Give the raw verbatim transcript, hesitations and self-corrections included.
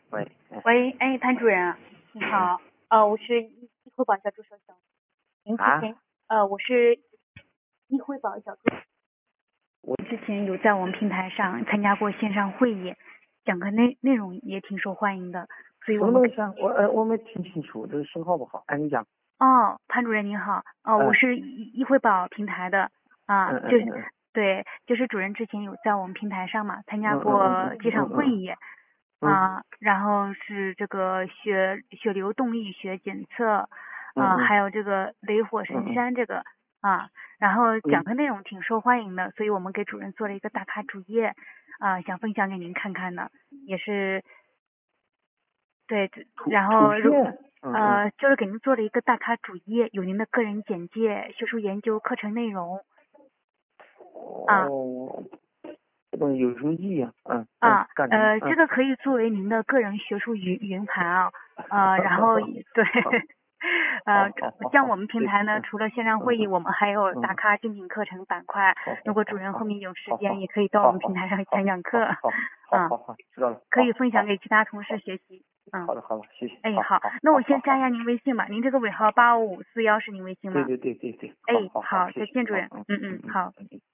喂，哎喂，哎，潘主任，你好，呃，我是医医惠保小助手小，您之前、 啊， 呃，我是医惠保小助手， 我之前有在我们平台上参加过线上会议，讲课内内容也挺受欢迎的，所以我们什么东西啊？我呃我没听清楚，这个信号不好。哎，你讲。 哦，潘主任您好，哦，我嗯是医医惠保平台的啊，就是嗯嗯嗯对，就是主任之前有在我们平台上嘛参加嗯嗯嗯嗯过几场嗯嗯会议嗯啊，然后是这个血血流动力学检测啊， 嗯嗯还有这个雷火神嗯山这个啊，然后讲嗯课内容挺受欢迎的，所以我们给主任做了一个打卡主页啊，想分享给您看看呢，也是对， 图然后如图片。嗯嗯呃，就是给您做了一个大咖主页，有您的个人简介、学术研究、课程内容啊哦，这东西有什么意义啊？嗯嗯， 啊干什么？ 呃，这嗯。 个可以作为您的个人学术云云盘啊，呃，然后对，呃， 好好好像我好，谢谢。 们平台呢， 嗯除了线上会议， 嗯嗯我们还有嗯， 大咖精品课程板块， 好好如果主任好后面有时好间，也可以到我好好们平台上好讲讲课， 好好好啊， 好好，知道了。 可以分享好好给其他同事好学习，嗯。 好的好的，谢谢。 哎， 好好， 好那我好好好先加一下您微信吧，您这个尾号好好。 八五五四幺是您微信吗？ 对对对对对， 哎， 好好好， 好， 谢谢。 再见，主任。 嗯嗯嗯嗯， 嗯嗯好。 嗯嗯。